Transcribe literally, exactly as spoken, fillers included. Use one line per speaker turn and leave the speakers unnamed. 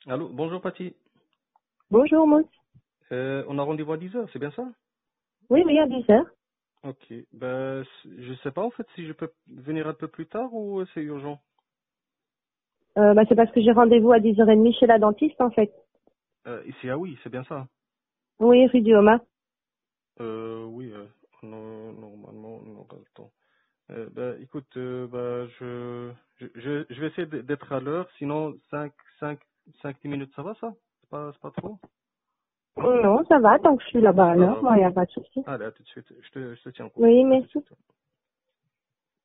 Allô, bonjour Patty.
Bonjour, Mousse.
Euh, on a rendez-vous à dix heures, c'est bien ça?
Oui, oui, à dix heures.
Ok. Ben, c- je sais pas en fait si je peux venir un peu plus tard ou c'est urgent.
Euh, bah, c'est parce que j'ai rendez-vous à dix heures trente chez la dentiste, en fait.
Euh, ici, ah oui, c'est bien ça.
Oui, rue du Homa.
Euh, oui, euh, non, normalement, on aura le temps. Euh, ben, écoute, euh, ben, je, je, je je vais essayer d- d'être à l'heure, sinon cinq cinq cinq dix minutes, ça va ça? C'est pas, c'est pas trop?
Non, ça va, tant que je suis là-bas
Ça
alors,
va,
moi,
ok.
il n'y a pas de souci.
Allez, à tout de suite. Je te, je te tiens au courant.
Oui,
À tout de
merci.
suite.